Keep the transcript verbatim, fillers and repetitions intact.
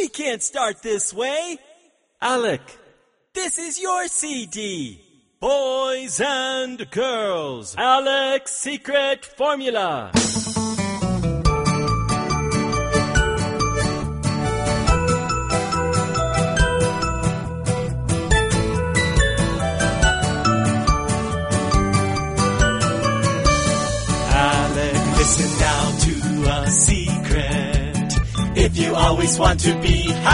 We can't start this way. Alec, This is your C D. Boys and girls. Alec's secret formula. Alec, listen now to a secret. If you always want to be happy,